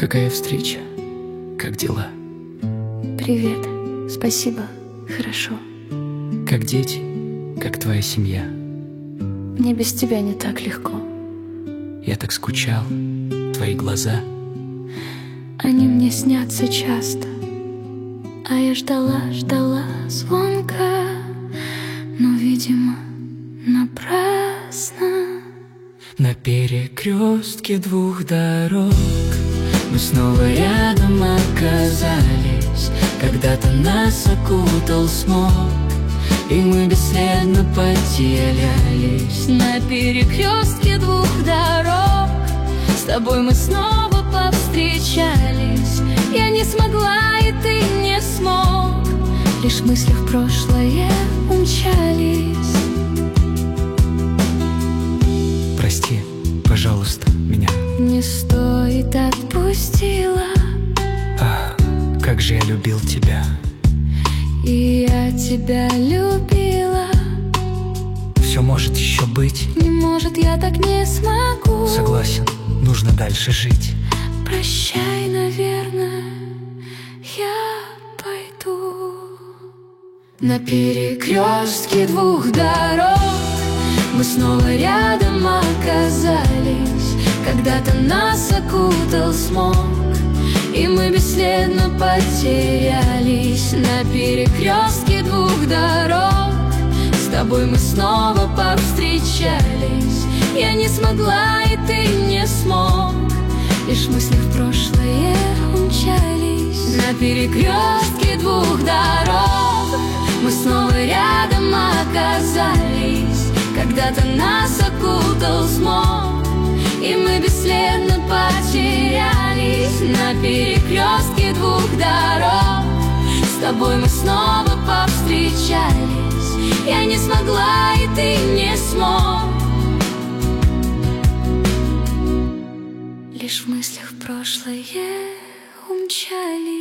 Какая встреча? Как дела? Привет, спасибо, хорошо. Как дети? Как твоя семья? Мне без тебя не так легко. Я так скучал. Твои глаза. Они мне снятся часто, а я ждала звонка, но, видимо, напрасно. На перекрестке двух дорог мы снова рядом оказались. Когда-то нас окутал смог, и мы бесследно потерялись. На перекрестке двух дорог с тобой мы снова повстречались. Я не смогла, и ты не смог, лишь мысли в прошлое умчались. Прости, пожалуйста, меня. Не стоит, отпустила. Ах, как же я любил тебя. И я тебя любила. Все может еще быть. Не может, я так не смогу. Согласен, нужно дальше жить. Прощай, наверное, я пойду. На перекрестке двух дорог мы снова рядом оказались. Когда-то нас окутал смог, и мы бесследно потерялись. На перекрестке двух дорог с тобой мы снова повстречались. Я не смогла, и ты не смог, лишь мысли в прошлое умчались. На перекрестке двух дорог мы снова рядом оказались. Когда-то нас окутал смог, и мы бесследно потерялись. На перекрестке двух дорог с тобой мы снова повстречались. Я не смогла, и ты не смог, лишь в мыслях в прошлое умчались.